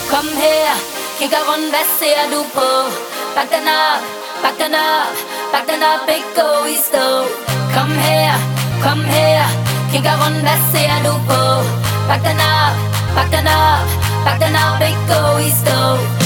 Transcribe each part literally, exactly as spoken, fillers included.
Kom her, kigger rundt, hvad ser du på? Bak den op, bak den op, bak den op, ikke gå i stå. Kom her, kom her, kigger rundt, hvad ser du på? Bak den op, bak den op, bak den op, ikke gå i stå.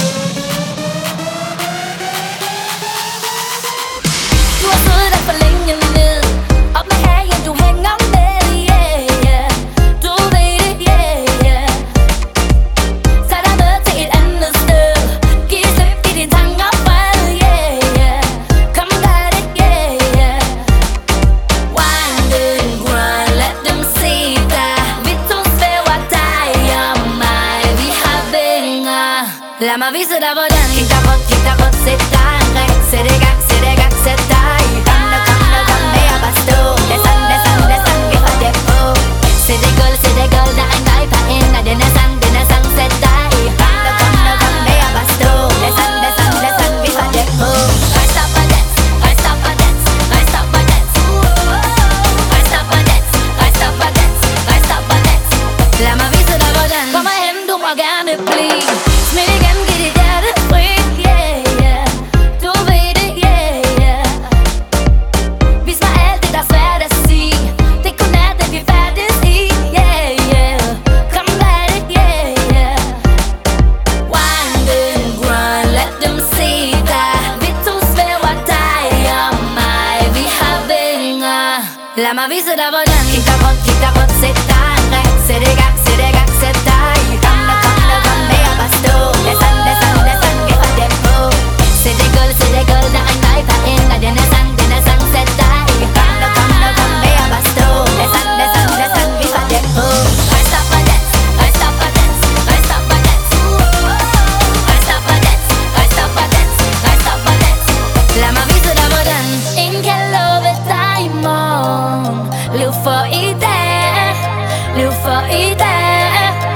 Du har stået der for længe ned, op med hagen, du hænger med, yeah, yeah. Du ved det, yeah, yeah. Tag dig med til et andet sted, giv slip i dine tanker fred, yeah, yeah. Kom gør det, yeah, yeah. Wind and grind, lad dem se dig. Vi to svæver dig og mig, vi har vinger. Lad mig vise dig hvordan. Kig dig rundt, kig dig rundt, sæt dig en ring. Sæt i gang, sæt i gang, sæt dig i. Kom nu, kom nu, kom med og bare stå. Det er sådan, det er sådan, det er sådan, vi får det på. Sæt det gulv, sæt det gulv, der er en vibe herinde. Og den er sang, den er sang, sæt dig i. Kom nu, kom nu, kom med og bare stå. Det er sådan, det er sådan, det er sådan, vi får det på. Rejs op og dans, rejs op og dans, rejs op og dans. Rejs op og dans, rejs op og dans, rejs op og dans. Lad mig vise dig hvordan. Kom hen, du må gerne blive. Smid igen, giv dit hjerte fri, yeah, yeah. Du ved det, yeah, yeah. Vis mig alt det, der er svært at sige. Det er kun er det, vi færdes i, yeah, yeah. Kom med det, yeah, yeah. Wind and grind, lad dem se dig. Vi to svæver dig og mig, vi har vinger. Lad mig vise dig hvordan. Kig dig rundt, kig dig rundt, sæt dig en ring. Sæt i gang, sæt i gang, sæt dig i. Kom nu, kom nu, kom med og bare stå. Det er sådan, det er sådan, det er sådan, vi får det på. Sæt det gulv, sæt det gulv, der er en vibe herinde. Og den er sang, den er sang, sæt dig i. Kom nu, kom nu, kom med og bare stå. Det er sådan, det er sådan, det er sådan, vi får det på. Rejs op og dans, rejs op og dans, rejs op og dans. Rejs op og dans, rejs op og dans, rejs op og dans. Lad mig vise dig hvordan. Ingen kan love dig i morgen. Lev for i dag, lev for i dag.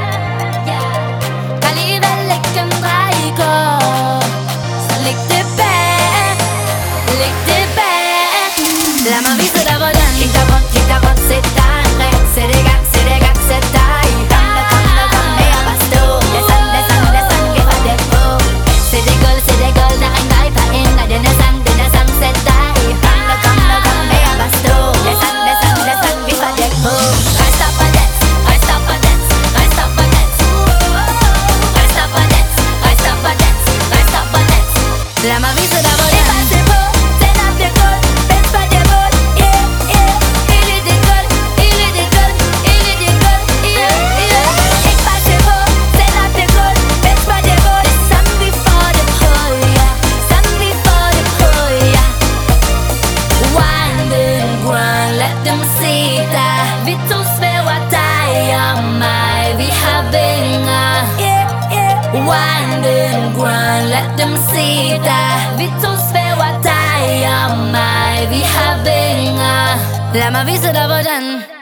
Kan alligevel ikke en drej i går. Så læg det bag, læg det bag. Lad mig vise dig hvordan. Kig dig rundt, kig dig rundt, sæt dig en ring. Sæt i gang, sæt i gang, sæt dig i. Kom nu, kom nu, kom med og bare stå. Det er sådan, det er sådan, det er sådan, vi får det på. Sæt det gulv, sæt det gulv, der er en vibe herinde. Og den er sang, den er sang, sæt dig i. Kom nu, kom nu, kom med og bare stå. Det er sådan, det er sådan, det er sådan, vi får det på. Rejs op og dans, rejs op og dans, rejs op og dans. Rejs op og dans, rejs op og dans, rejs op og dans. Lad mig vise dig hvordan. Det passer på, tænd op det gulv, vent for det mål, yeah, yeah. Ild i det gulv, ild i det gulv, ild i det gulv, yeah, yeah. Ikke passer på, tænd op det gulv, vent for det mål. Det er sådan vi får det på, ja. Sådan vi får det på, ja. Wind and grind, lad dem se dig. Vi to svæver dig og mig, vi har vinger, yeah, yeah. Wind and grind, lad dem se dig. Vi to svæver dig og mig, vi har vinger. Lad mig vise dig hvordan.